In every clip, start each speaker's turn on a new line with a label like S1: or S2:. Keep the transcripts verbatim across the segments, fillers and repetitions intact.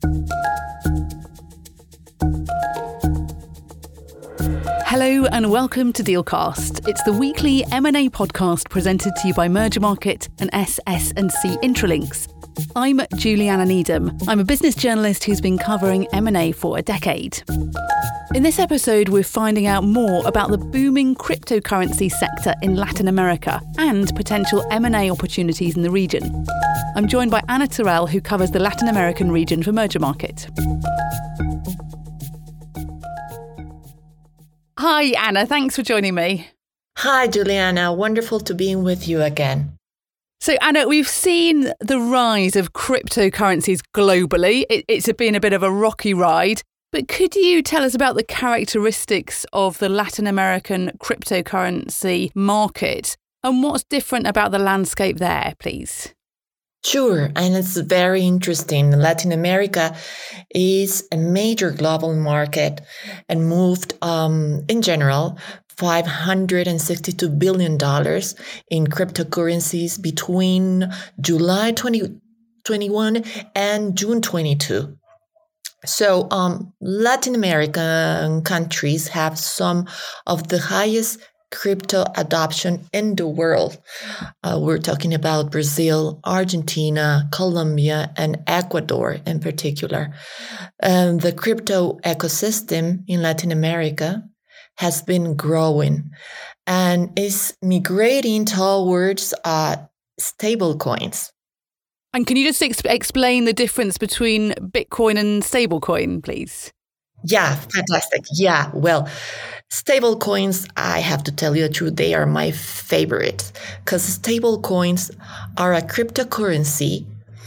S1: Hello and welcome to Dealcast. It's the weekly M and A podcast presented to you by Mergermarket and S S and C Intralinks. I'm Juliana Needham. I'm a business journalist who's been covering M and A for a decade. In this episode, we're finding out more about the booming cryptocurrency sector in Latin America and potential M and A opportunities in the region. I'm joined by Anna Terrell, who covers the Latin American region for Mergermarket. Hi, Anna. Thanks for joining me.
S2: Hi, Juliana. Wonderful to be with you again.
S1: So, Anna, we've seen the rise of cryptocurrencies globally. It, it's been a bit of a rocky ride. But could you tell us about the characteristics of the Latin American cryptocurrency market and what's different about the landscape there, please?
S2: Sure, and it's very interesting. Latin America is a major global market and moved, um, in general, five hundred sixty-two billion dollars in cryptocurrencies between July twenty twenty-one and June twenty-two. So um, Latin American countries have some of the highest crypto adoption in the world. Uh, we're talking about Brazil, Argentina, Colombia, and Ecuador in particular. Um, the crypto ecosystem in Latin America has been growing and is migrating towards uh, stable coins.
S1: And can you just ex- explain the difference between Bitcoin and stablecoin, please?
S2: Yeah, fantastic. Yeah, well, stable coins, I have to tell you the truth, they are my favorite because stable coins are a cryptocurrency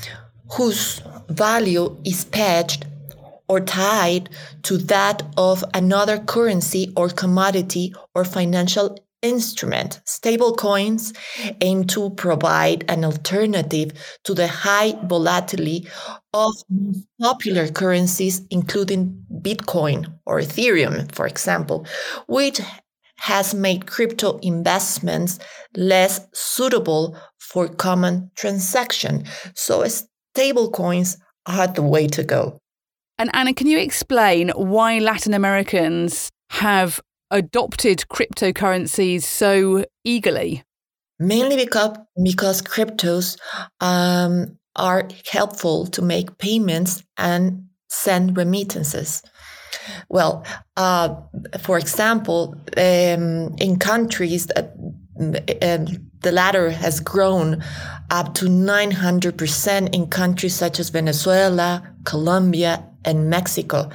S2: whose value is pegged or tied to that of another currency or commodity or financial instrument. Stable coins aim to provide an alternative to the high volatility of popular currencies, including Bitcoin or Ethereum, for example, which has made crypto investments less suitable for common transaction. So stable coins are the way to go.
S1: And Anna, can you explain why Latin Americans have adopted cryptocurrencies so eagerly?
S2: Mainly because, because cryptos um, are helpful to make payments and send remittances. Well, uh, for example, um, in countries that um, the latter has grown up to nine hundred percent in countries such as Venezuela, Colombia, and Mexico.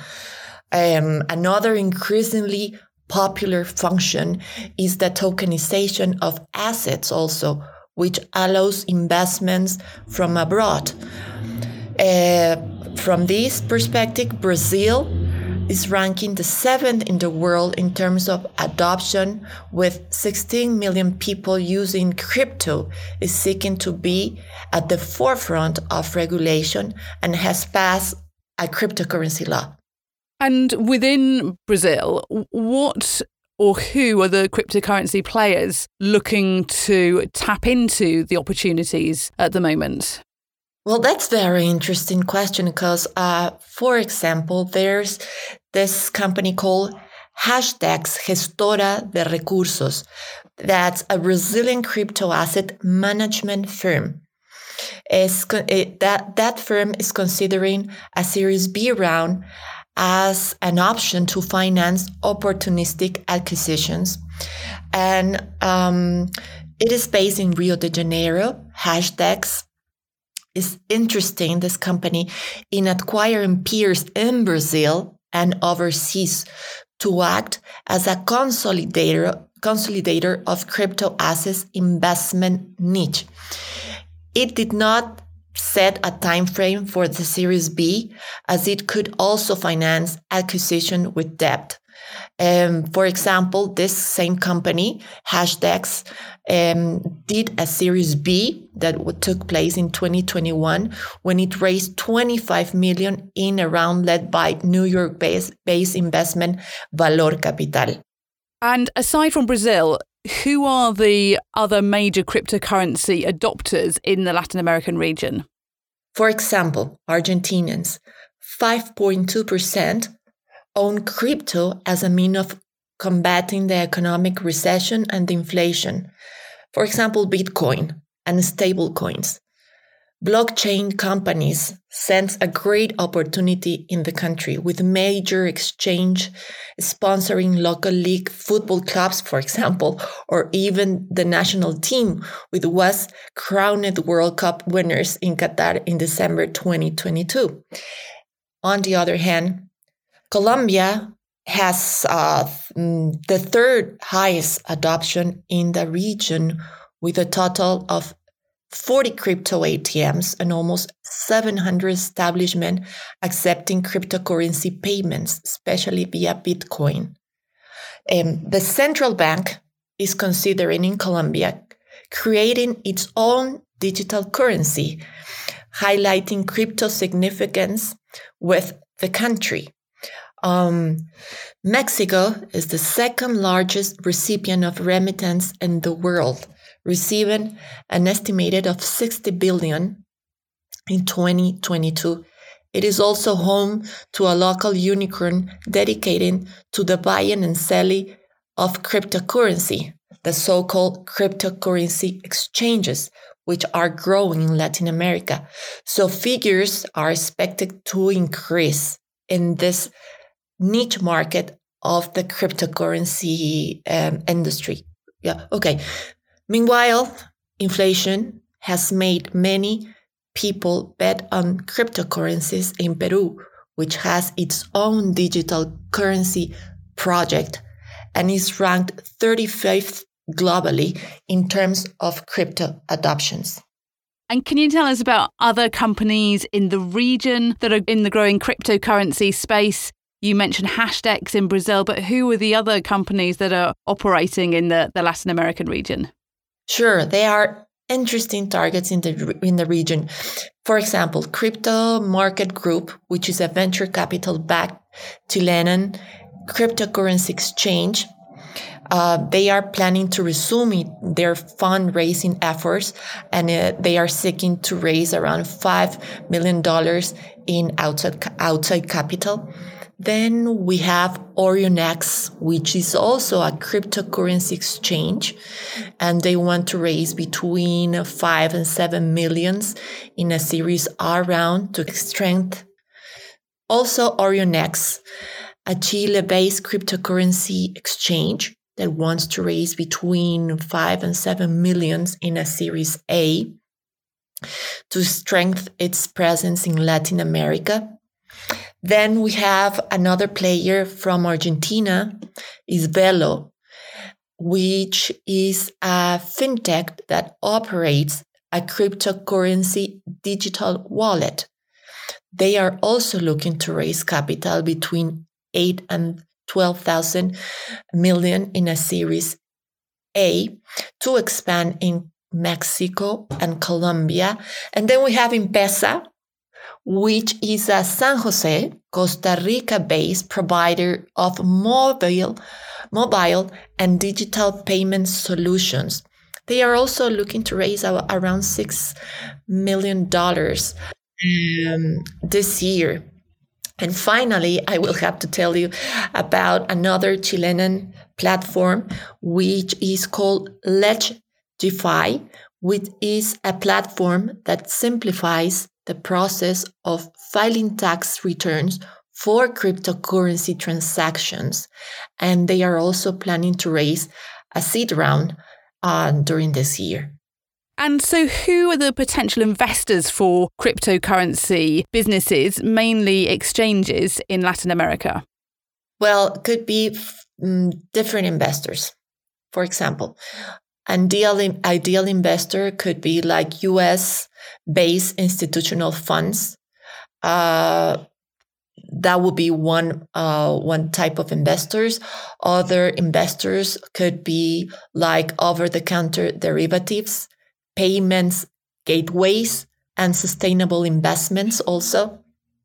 S2: Um, another increasingly popular function is the tokenization of assets also, which allows investments from abroad. Uh, from this perspective, Brazil is ranking the seventh in the world in terms of adoption, with sixteen million people using crypto, is seeking to be at the forefront of regulation and has passed a cryptocurrency law.
S1: And within Brazil, what or who are the cryptocurrency players looking to tap into the opportunities at the moment?
S2: Well, that's a very interesting question because, uh, for example, there's this company called Hashdex Gestora de Recursos. That's a Brazilian crypto asset management firm. Is it, that, that firm is considering a Series B round as an option to finance opportunistic acquisitions. And um, it is based in Rio de Janeiro. Hashdex is interesting, this company, in acquiring peers in Brazil and overseas to act as a consolidator, consolidator of crypto assets investment niche. It did not set a time frame for the Series B, as it could also finance acquisition with debt. Um, for example, this same company, Hashdex, um, did a Series B that took place in twenty twenty-one when it raised twenty-five million dollars in a round led by New York-based based investment Valor Capital.
S1: And aside from Brazil, who are the other major cryptocurrency adopters in the Latin American region?
S2: For example, Argentinians. five point two percent own crypto as a means of combating the economic recession and inflation. For example, Bitcoin and stable coins. Blockchain companies sense a great opportunity in the country, with major exchange sponsoring local league football clubs, for example, or even the national team, with was crowned World Cup winners in Qatar in December twenty twenty-two. On the other hand, Colombia has uh, the third highest adoption in the region, with a total of forty crypto A T Ms and almost seven hundred establishments accepting cryptocurrency payments, especially via Bitcoin. Um, the central bank is considering in Colombia creating its own digital currency, highlighting crypto significance with the country. Um, Mexico is the second largest recipient of remittance in the world, receiving an estimated of sixty billion in twenty twenty-two. It is also home to a local unicorn dedicated to the buying and selling of cryptocurrency, the so-called cryptocurrency exchanges, which are growing in Latin America. So figures are expected to increase in this niche market of the cryptocurrency um, industry. Yeah, okay. Meanwhile, inflation has made many people bet on cryptocurrencies in Peru, which has its own digital currency project and is ranked thirty-fifth globally in terms of crypto adoptions.
S1: And can you tell us about other companies in the region that are in the growing cryptocurrency space? You mentioned Hashdex in Brazil, but who are the other companies that are operating in the, the Latin American region?
S2: Sure, they are interesting targets in the in the region. For example, Crypto Market Group, which is a venture capital-backed Chilean cryptocurrency exchange. Uh, they are planning to resume it, their fundraising efforts, and uh, they are seeking to raise around five million dollars in outside, outside capital. Then we have OrionX, which is also a cryptocurrency exchange, and they want to raise between five and seven millions in a Series R round to strengthen. Also, OrionX, a Chile-based cryptocurrency exchange that wants to raise between five and seven millions in a Series A to strengthen its presence in Latin America. Then we have another player from Argentina, is Velo, which is a fintech that operates a cryptocurrency digital wallet. They are also looking to raise capital between eight and twelve thousand million in a Series A to expand in Mexico and Colombia. And then we have M-Pesa, which is a San Jose, Costa Rica-based provider of mobile, mobile and digital payment solutions. They are also looking to raise around six million dollars um, this year. And finally, I will have to tell you about another Chilean platform, which is called LegFi, which is a platform that simplifies the process of filing tax returns for cryptocurrency transactions. And they are also planning to raise a seed round uh, during this year.
S1: And so who are the potential investors for cryptocurrency businesses, mainly exchanges in Latin America?
S2: Well, it could be um, different investors. For example, an ideal, ideal investor could be like U S-based institutional funds. Uh, that would be one uh, one type of investors. Other investors could be like over-the-counter derivatives, payments, gateways, and sustainable investments also.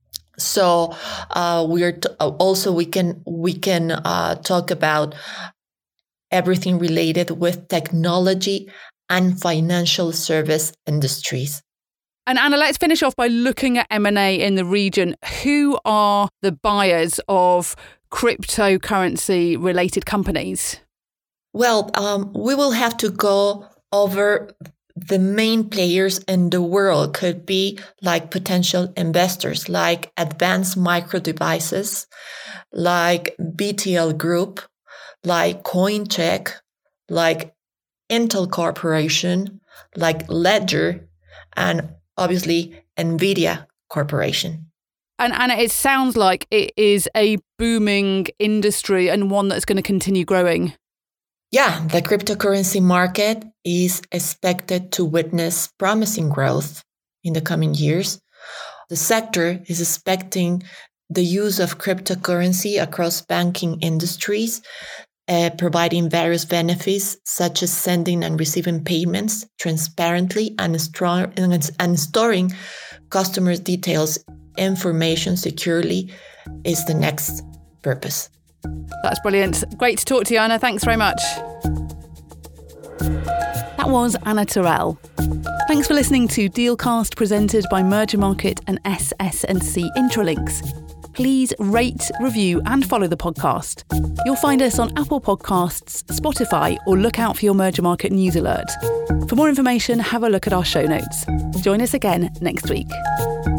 S2: So uh, we're t- also we can we can uh, talk about everything related with technology and financial service industries.
S1: And Anna, let's finish off by looking at M and A in the region. Who are the buyers of cryptocurrency related companies?
S2: Well, um, we will have to go over the main players in the world. Could be like potential investors like Advanced Micro Devices, like B T L Group, like Coincheck, like Intel Corporation, like Ledger, and obviously NVIDIA Corporation.
S1: And Anna, it sounds like it is a booming industry and one that's going to continue growing.
S2: Yeah, the cryptocurrency market is expected to witness promising growth in the coming years. The sector is expecting the use of cryptocurrency across banking industries, uh, providing various benefits such as sending and receiving payments transparently and, strong, and storing customers' details information securely is the next purpose.
S1: That's brilliant. Great to talk to you, Anna. Thanks very much. That was Anna Terrell. Thanks for listening to Dealcast, presented by Mergermarket and S S and C Intralinks. Please rate, review and follow the podcast. You'll find us on Apple Podcasts, Spotify, or look out for your Mergermarket news alert. For more information, have a look at our show notes. Join us again next week.